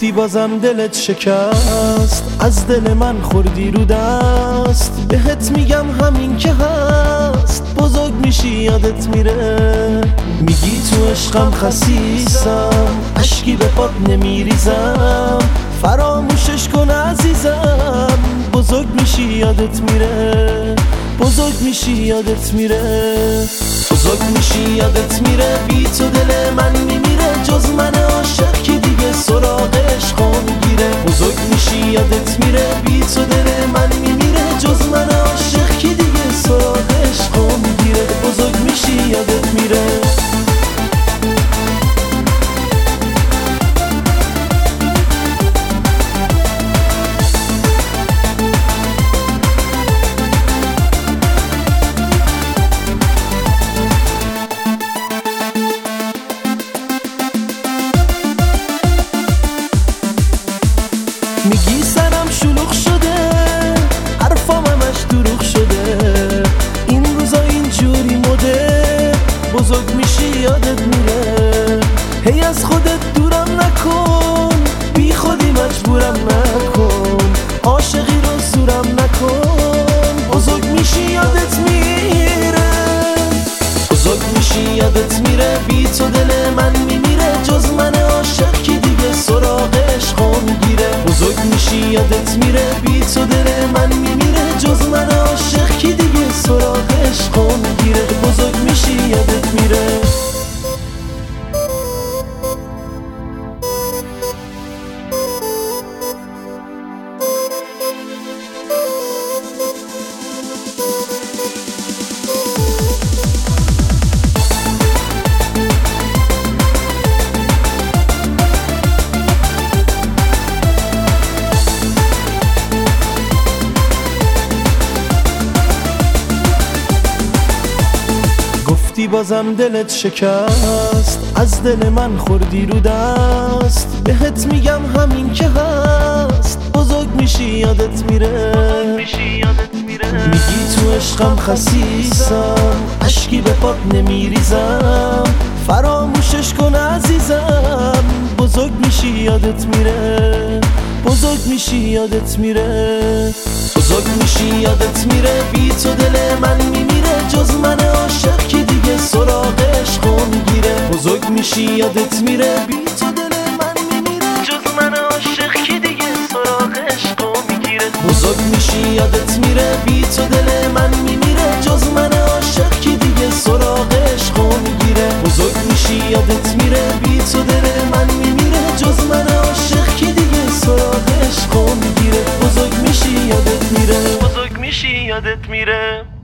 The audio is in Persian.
گفتی بازم دلت شکست، از دل من خوردی رو دست. بهت میگم همین که هست، بزرگ میشی یادت میره. میگی تو عشقم خسیسم، اشکی به پات نمیریزم. فراموشش کن عزیزم، بزرگ میشی یادت میره. بزرگ میشی یادت میره. بزرگ میشی یادت میره. بی تو دل من میمیره، جز من عاشق کی دیگه سراغ عشقا میگیره. بزرگ میشی یادت میره. بی تو دل من میمیره، جز من عاشق کی دیگه سراغ عشقا میگیره. بزرگ میشی یادت میره. میگی سرم شلوغ شده، حرفام همش دروغ شده. این روزا اینجوری مده، بزرگ میشی یادت میره. هی از خودت دورم نکن، بی خودی مجبورم نکن. عاشقی رو زورم نکن، بزرگ میشی یادت میره. بزرگ میشی یادت میره. بی تو دل من میمیره، جز من عاشق کی دیگه سراغ عشقا میگیره. بزرگ میشی یادت میره. بی تو دل من میمیره، جز من عاشق کی دیگه سراغ عشقا میگیره. بزرگ میشی یادت میره. گفتی بازم دلت شکست، از دل من خوردی رو دست. بهت میگم همین که هست، بزرگ میشی یادت میره. میگی تو عشقم خسیسم، اشکی به پات نمیریزم. فراموشش کن عزیزم، بزرگ میشی یادت میره. بزرگ میشی یادت میره. بزرگ میشی یادت میره. بی تو دل من میمیره، جز من عاشق کی دیگه سراغ عشقا میگیره. بزرگ میشی یادت میره. بی تو دل من میمیره، جز من عاشق کی دیگه سراغ عشقا میگیره. بزرگ میشی یادت میره. بی تو دل من میمیره، جز من عاشق کی دیگه سراغ عشقا میگیره. بزرگ میشی یادت میره. بی تو دل من میمیره، جز من عاشق کی دیگه سراغ عشقا میگیره. بزرگ میشی یادت میره. بزرگ میشی یادت میره.